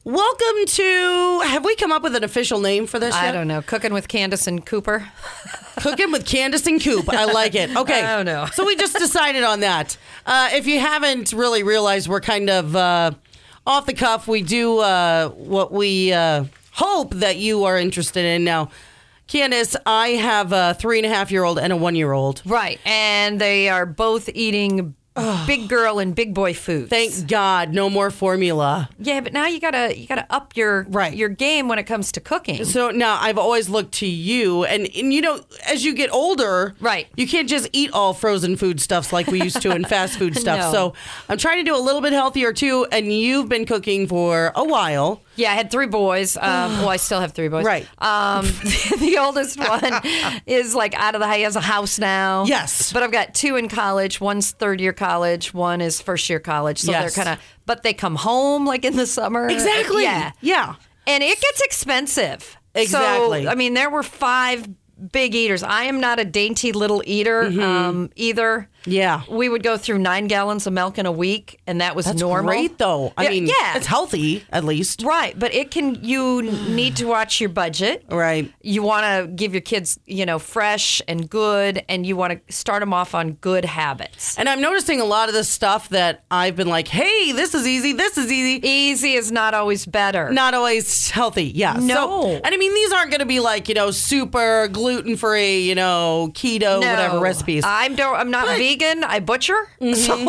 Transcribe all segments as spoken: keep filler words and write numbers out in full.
Welcome to, have we come up with an official name for this I yet? don't know. Cooking with Candace and Cooper. Cooking with Candace and Coop. I like it. Okay. I don't know. So we just decided on that. Uh, if you haven't really realized, we're kind of uh, off the cuff. We do uh, what we uh, hope that you are interested in. Now, Candace, I have a three and a half year old and a one year old. Right. And they are both eating big girl and big boy foods. Thank God, no more formula. Yeah, but now you gotta you gotta up your Right. your game when it comes to cooking. So now I've always looked to you, and, and you know, as you get older, Right. you can't just eat all frozen food stuffs like we used to in fast food stuff. No. So I'm trying to do a little bit healthier too, and you've been cooking for a while. Yeah, I had three boys. Um, well, I still have three boys. Right. Um, the oldest one is like out of the, he has a house now. Yes. But I've got two in college. One's third year college. One is first year college. So Yes. they're kind of, but they come home like in the summer. Exactly. Yeah. Yeah. And it gets expensive. Exactly. So, I mean, there were five big eaters. I am not a dainty little eater um, either. Yeah. We would go through nine gallons of milk in a week, and that was That's normal. great, though. I Yeah, mean, yeah. it's healthy, at least. Right, but it can. You need to watch your budget. Right. You want to give your kids, you know, fresh and good, and you want to start them off on good habits. And I'm noticing a lot of this stuff that I've been like, hey, this is easy, this is easy. Easy is not always better. Not always healthy, yeah. No. So, and I mean, these aren't going to be like, you know, super gluten-free, you know, keto, No. whatever recipes. I'm don't. I'm not But- vegan. I butcher. So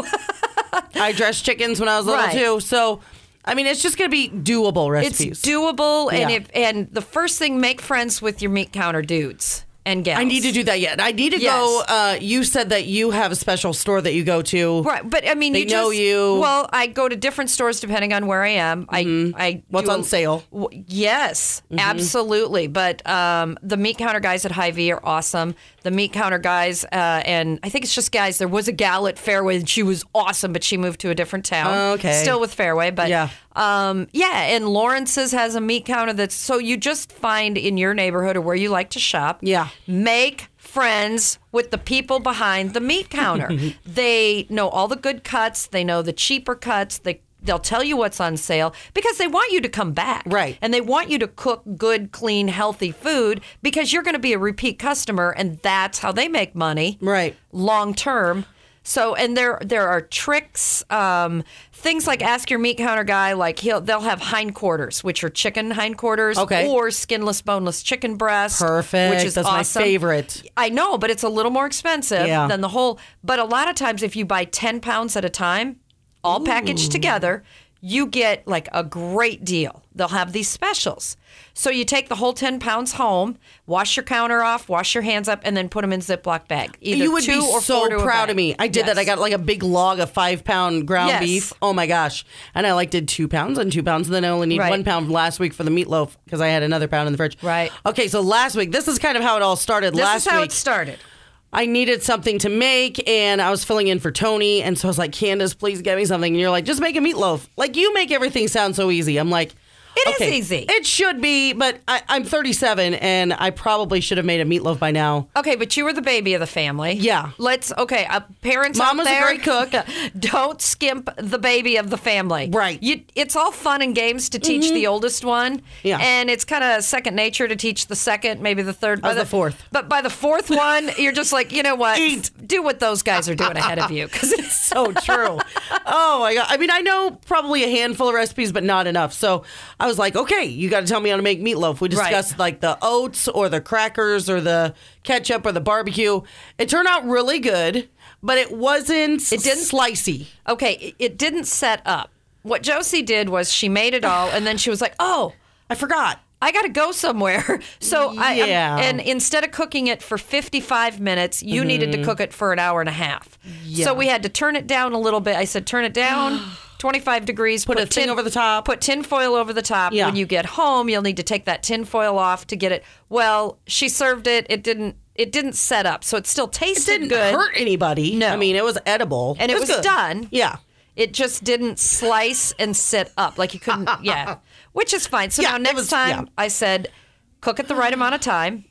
I dressed chickens when I was little Right. too. So, I mean, it's just going to be doable recipes. it's doable, and Yeah. if and the first thing, make friends with your meat counter dudes and gals. I need to do that yet. I need to Yes. go. Uh, you said that you have a special store that you go to. Right, but I mean, They you just, know you. Well, I go to different stores depending on where I am. I, I What's do on a- sale? w- yes, absolutely. But um, the meat counter guys at Hy-Vee are awesome. The meat counter guys, uh, and I think it's just guys. There was a gal at Fairway, and she was awesome, but she moved to a different town. Okay. Still with Fairway, but Yeah. um, yeah. And Lawrence's has a meat counter that's so you just find in your neighborhood or where you like to shop. Yeah. Make friends with the people behind the meat counter. They know all the good cuts. They know the cheaper cuts. They they'll tell you what's on sale because they want you to come back. Right. And they want you to cook good, clean, healthy food because you're going to be a repeat customer, and that's how they make money. Right. Long term. So, and there there are tricks, um, things like ask your meat counter guy, like he'll they'll have hindquarters, which are chicken hindquarters, Okay. or skinless, boneless chicken breast, Perfect. which is That's my awesome. favorite. I know, but it's a little more expensive Yeah. than the whole. But a lot of times, if you buy ten pounds at a time, all packaged together, you get like a great deal. They'll have these specials. So you take the whole ten pounds home, wash your counter off, wash your hands up, and then put them in Ziploc bag. Either You would two be or so four to a proud bag. of me. I did Yes. that. I got like a big log of five pound ground Yes. beef. Oh my gosh. And I like did two pounds and two pounds. And then I only need Right. one pound last week for the meatloaf because I had another pound in the fridge. Right. Okay. So last week, this is kind of how it all started. This last is how week, it started. I needed something to make and I was filling in for Tony. And so I was like, Candace, please get me something. And you're like, just make a meatloaf. Like you make everything sound so easy. I'm like, It is okay, easy. It should be, but I, I'm thirty-seven and I probably should have made a meatloaf by now. Okay, but you were the baby of the family. Yeah. Let's, okay, uh, parents Mom out was a there, great cook. don't skimp the baby of the family. Right. You, it's all fun and games to teach the oldest one. Yeah. And it's kind of second nature to teach the second, maybe the third. I was By the fourth. But by the fourth one, you're just like, you know what? Eat. Do what those guys are doing ahead of you. Because it's So true. Oh my God. I mean, I know probably a handful of recipes, but not enough. So I was like, okay, you got to tell me how to make meatloaf. We Right. discussed like the oats or the crackers or the ketchup or the barbecue. It turned out really good, but it wasn't It didn't- slicey. okay, it, it didn't set up. What Josie did was she made it all, and then she was like, oh, I forgot. I got to go somewhere. So I, I'm- Yeah. and instead of cooking it for fifty-five minutes, you needed to cook it for an hour and a half. Yeah. So we had to turn it down a little bit. I said, turn it down twenty-five degrees. Put a thing over the top. Put tin foil over the top. Yeah. When you get home, you'll need to take that tin foil off to get it. Well, she served it. It didn't. It didn't set up, so it still It tasted didn't good. hurt anybody. No. I mean, it was edible. And it was good. done. Yeah. It just didn't slice and sit up like you couldn't. Yeah, which is fine. So Yeah, now it next was- time, yeah. I said, cook it the right amount of time,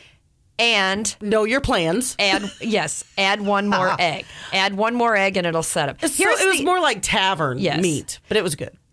and Know your plans. add yes, add one more egg. Add one more egg, and it'll set up. So Here's it was the- more like tavern Yes. meat, but it was good.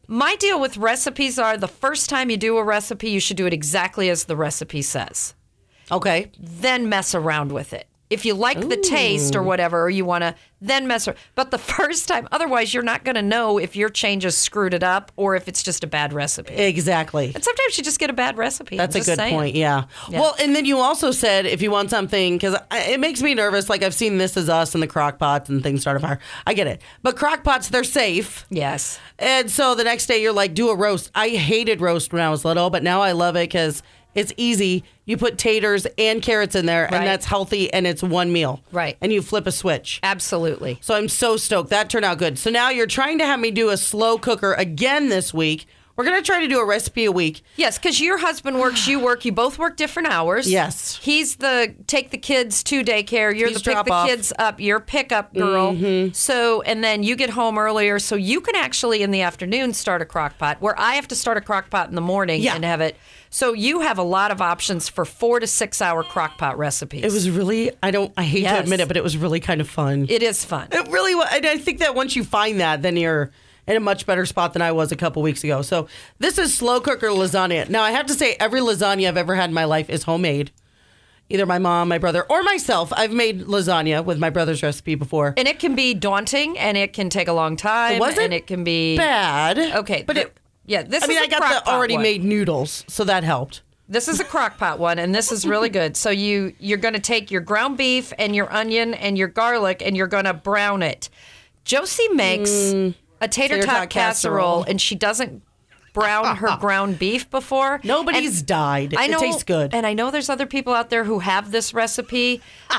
My deal with recipes are the first time you do a recipe, you should do it exactly as the recipe says. Okay. Then mess around with it. If you like the taste or whatever, or you want to then mess around. But the first time, otherwise you're not going to know if your changes screwed it up or if it's just a bad recipe. Exactly. And sometimes you just get a bad recipe. That's I'm a just good saying. point. Yeah. Yeah. Well, and then you also said if you want something, because it makes me nervous. Like I've seen This Is Us and the crock pots and things start a fire. I get it. But crock pots, they're safe. Yes. And so the next day you're like, do a roast. I hated roast when I was little, but now I love it because it's easy. You put taters and carrots in there, Right. and that's healthy, and it's one meal. Right. And you flip a switch. Absolutely. So I'm so stoked. That turned out good. So now you're trying to have me do a slow cooker again this week. We're going to try to do a recipe a week. Yes, because your husband works, you work, you both work different hours. Yes. He's the take the kids to daycare. You're He's the pick drop the off. kids up. You're pickup girl. Mm-hmm. So, and then you get home earlier. So you can actually in the afternoon start a crock pot where I have to start a crock pot in the morning Yeah. and have it. So you have a lot of options for four to six hour crock pot recipes. It was really, I don't, I hate Yes. to admit it, but it was really kind of fun. It is fun. It really was. And I think that once you find that, then you're in a much better spot than I was a couple weeks ago. So this is slow cooker lasagna. Now, I have to say, every lasagna I've ever had in my life is homemade. Either my mom, my brother, or myself. I've made lasagna with my brother's recipe before. And it can be daunting and it can take a long time. It wasn't and it can be bad. Okay. But the- it, yeah, this I mean, is a I got crock the pot already one. made noodles, so that helped. This is a crock pot one, and this is really good. So you you're going to take your ground beef and your onion and your garlic, and you're going to brown it. Josie makes a tater, tater tot tot casserole, casserole. and she doesn't brown her ground beef before. Nobody's And died. I know, it tastes good. and I know there's other people out there who have this recipe.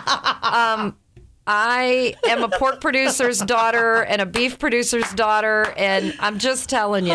um, I am a pork producer's daughter and a beef producer's daughter, and I'm just telling you,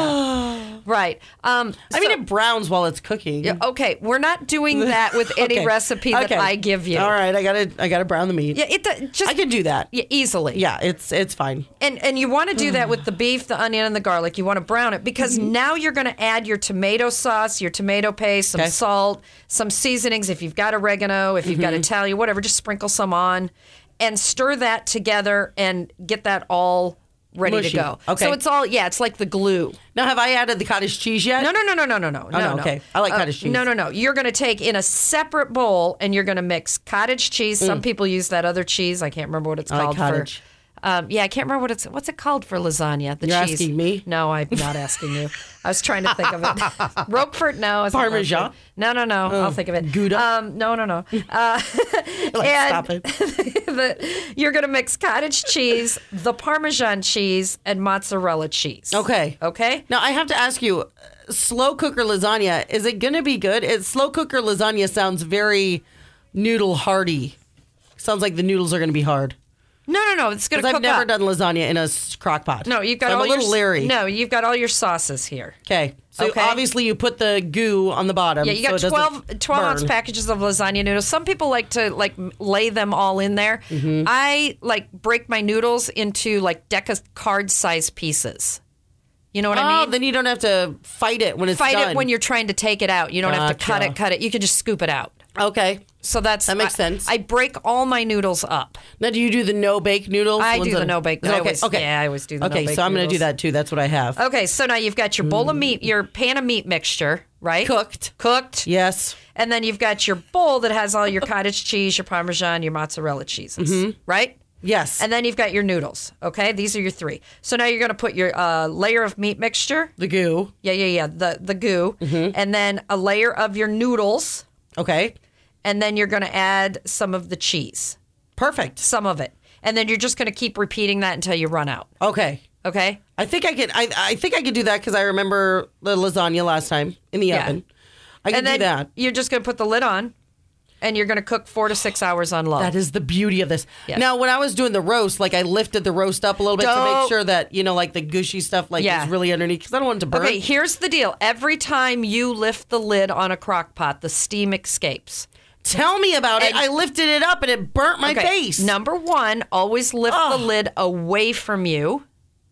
right? Um, I mean, so- it browns while it's cooking. Okay, we're not doing that with any Okay. recipe that Okay. I give you. All right, I gotta, I gotta brown the meat. Yeah, it do- just I can do that. yeah, easily. Yeah, it's, it's fine. And and you want to do that with the beef, the onion, and the garlic. You want to brown it because now you're going to add your tomato sauce, your tomato paste, some Okay. salt, some seasonings. If you've got oregano, if you've got Italian, whatever, just sprinkle some on, and stir that together and get that all ready Mushy. to go. Okay. So it's all yeah, it's like the glue. Now, have I added the cottage cheese yet? No, no, no, no, no, no, no. Oh, no, okay. I like cottage cheese. No, no, no. You're going to take in a separate bowl and you're going to mix cottage cheese. Some people use that other cheese. I can't remember what it's Mm. I like called cottage. for. Um, yeah, I can't remember what it's. What's it called for lasagna? The You're cheese. asking me? No, I'm not asking you. I was trying to think of it. Roquefort? No. It's not Parmesan? Roquefort. No, no, no. I'll think of it. Gouda? Um, no, no, no. Uh, Like, and stop it. the, you're going to mix cottage cheese, the Parmesan cheese, and mozzarella cheese. Okay. Okay. Now, I have to ask you, uh, slow cooker lasagna, is it going to be good? It, slow cooker lasagna sounds very noodle hardy. Sounds like the noodles are going to be hard. No, no, no. It's going to Because cook I've never up. done lasagna in a s- crock pot. No, you've got So all I'm a little your leery. No, you've got all your sauces here. Okay. So Okay. obviously you put the goo on the bottom. Yeah, you so got it twelve, doesn't twelve ounce burn. packages of lasagna noodles. Some people like to like m- lay them all in there. Mm-hmm. I like break my noodles into like deca card size pieces. You know what Oh, I mean? then you don't have to fight it when it's Fight done. it when you're trying to take it out. You don't have to cut Gotcha. it, cut it. You can just scoop it out. Okay. So that's That makes I- sense. I break all my noodles up. Now, do you do the no-bake noodles? I ones do the that- no-bake. I Okay. always- okay. yeah, I always do the Okay, no-bake so I'm going to do noodles. that too. That's what I have. Okay, so now you've got your bowl of meat, your pan of meat mixture, right? Cooked. Cooked. Yes. And then you've got your bowl that has all your cottage cheese, your Parmesan, your mozzarella cheeses, right? Yes. And then you've got your noodles, okay? These are your three. So now you're going to put your uh, layer of meat mixture. the goo. Yeah, yeah, yeah, the, the goo. And then a layer of your noodles. Okay. And then you're going to add some of the cheese, Perfect. some of it. And then you're just going to keep repeating that until you run out, Okay. okay? I think I could. I, I think I could do that because I remember the lasagna last time in the Yeah. oven. I can And then do that. you're just going to put the lid on. And you're going to cook four to six hours on low. That is the beauty of this. Yes. Now, when I was doing the roast, like I lifted the roast up a little bit to Don't- make sure that you know, like the gushy stuff, like Yeah. is really underneath because I don't want it to burn. Okay, here's the deal. Every time you lift the lid on a crock pot, the steam escapes. Tell me about it. And- I lifted it up and it burnt my Okay, face. Number one, always lift Oh. the lid away from you.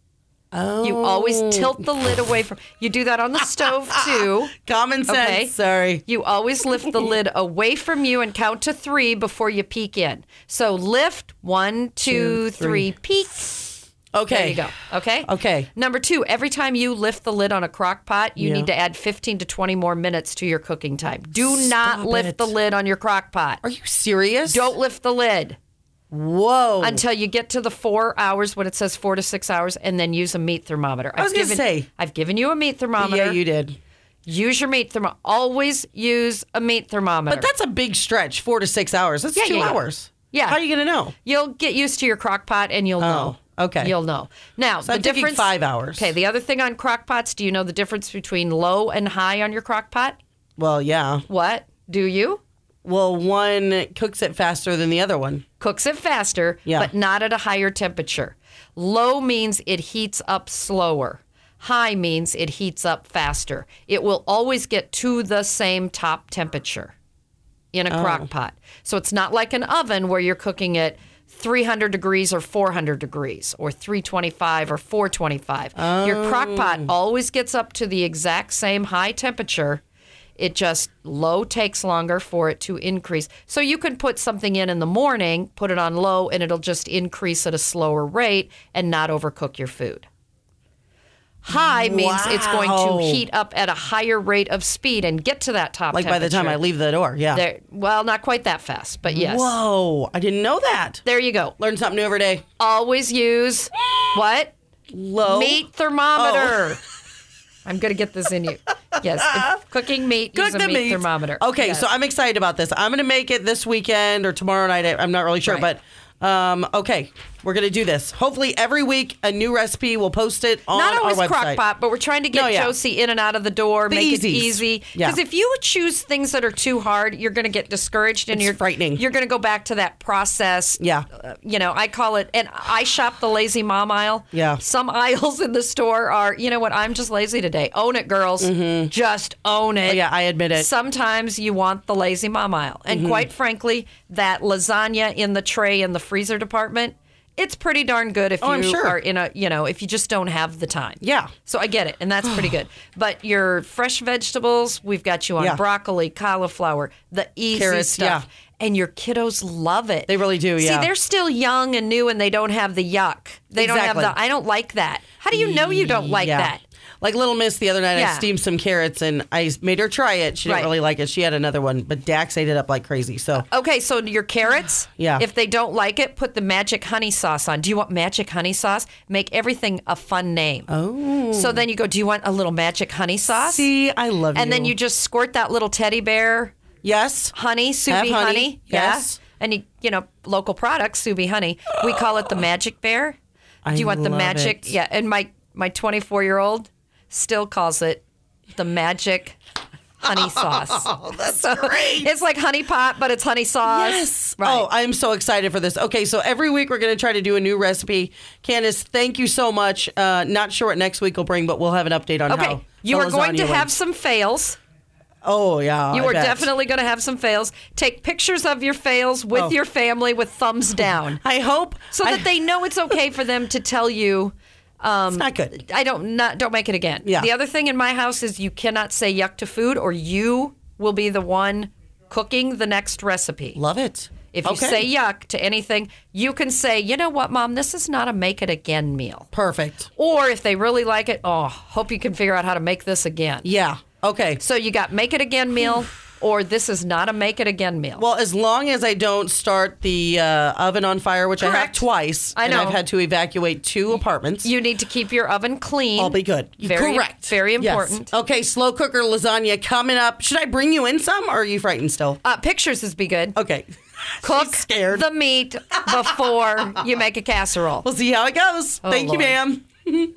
Oh. You always tilt the lid away from. You do that on the stove too. Common sense. Okay. Sorry. You always lift the lid away from you and count to three before you peek in. So lift one, two, Two, three. three, peek. Okay. There you go. Okay? Okay. Number two, every time you lift the lid on a crock pot, you Yeah. need to add fifteen to twenty more minutes to your cooking time. Do not Stop lift it. the lid on your crock pot. Are you serious? Don't lift the lid Whoa. until you get to the four hours when it says four to six hours, and then use a meat thermometer. I was I've gonna given, say. I've given you a meat thermometer. Yeah, you did. Use your meat thermometer. Always use a meat thermometer. But that's a big stretch, four to six hours. That's Yeah, two yeah, yeah. hours. Yeah. How are you going to know? You'll get used to your crock pot and you'll know. okay. You'll know. Now, So the I'm thinking difference. five hours. Okay, the other thing on crock pots, do you know the difference between low and high on your crock pot? Well, yeah. What? Do you? Well, one cooks it faster than the other one. Cooks it faster, Yeah. but not at a higher temperature. Low means it heats up slower. High means it heats up faster. It will always get to the same top temperature in a Oh. crock pot. So it's not like an oven where you're cooking at three hundred degrees or four hundred degrees or three twenty-five or four twenty-five. Your crock pot always gets up to the exact same high temperature. It just low takes longer for it to increase. So you can put something in in the morning, put it on low, and it'll just increase at a slower rate and not overcook your food. High means it's going Wow. to heat up at a higher rate of speed and get to that top Like by the time I temperature. leave the door. Yeah. There, well, not quite that fast, but yes. Whoa. I didn't know that. There you go. Learn something new every day. Always use what? Low. Meat thermometer. Oh. I'm going to get this in you. Yes. If cooking meat, Cook use a the meat, meat. thermometer. Okay, Yes. so I'm excited about this. I'm going to make it this weekend or tomorrow night. I- I'm not really sure, Right. but um, okay, we're going to do this. Hopefully, every week a new recipe. We'll post it on Not always our website. crock pot, but we're trying to get No, yeah. Josie in and out of the door, The make it easies. easy. Yeah. Because if you choose things that are too hard, you're going to get discouraged and It's you're frightening. You're going to go back to that process. Yeah. Uh, you know, I call it, and I shop the lazy mom aisle. Yeah. Some aisles in the store are, you know what, I'm just lazy today. Own it, girls. Just own it. Oh, yeah, I admit it. Sometimes you want the lazy mom aisle. And Mm-hmm. quite frankly, that lasagna in the tray in the freezer department, it's pretty darn good if Oh, I'm you sure. are in a, you know, if you just don't have the time. Yeah. So I get it, and that's pretty good. But your fresh vegetables, we've got you on Yeah. broccoli, cauliflower, the easy Carrots, stuff. yeah. And your kiddos love it. They really do, yeah. See, they're still young and new, and they don't have the yuck. They don't have Exactly. the, I don't like that. How do you know you don't like Yeah. that? Like Little Miss the other night, I Yeah. steamed some carrots and I made her try it. She didn't Right. really like it. She had another one, but Dax ate it up like crazy. So Okay, so your carrots, Yeah. if they don't like it, put the magic honey sauce on. Do you want magic honey sauce? Make everything a fun name. Oh. So then you go, do you want a little magic honey sauce? See, I love you. And then you just squirt that little teddy bear yes, honey, Subi Have honey. honey, yes. Yeah. And you, you know, local product, Subi honey. We call it the magic bear. I Do you want the love magic? it. Yeah. And my my twenty-four year old still calls it the magic honey sauce. Oh, that's So great. it's like honey pot, but it's honey sauce. Yes. Right. Oh, I'm so excited for this. Okay, so every week we're going to try to do a new recipe. Candace, thank you so much. Uh, not sure what next week will bring, but we'll have an update on how. Okay. You the are going to lasagna have went. some fails. Oh, yeah. You I are bet. definitely going to have some fails. Take pictures of your fails with Oh. your family with thumbs down. I hope. So I- that they know it's okay for them to tell you, um, It's not good. I don't not don't make it again. Yeah. The other thing in my house is you cannot say yuck to food, or you will be the one cooking the next recipe. Love it. If you Okay. say yuck to anything, you can say, you know what, Mom, this is not a make it again meal. Perfect. Or if they really like it, oh, hope you can figure out how to make this again. Yeah. Okay. So you got make it again meal, or this is not a make it again meal. Well, as long as I don't start the uh, oven on fire, which I have Correct. twice, I and know. I've had to evacuate two apartments. You need to keep your oven clean. I'll be good. Very, Correct. Very Yes. important. Okay, slow cooker lasagna coming up. Should I bring you in some, or are you frightened still? Uh, pictures is be good. Okay. Cook She's scared. the meat before you make a casserole. We'll see how it goes. Oh, Thank Lord. you, ma'am.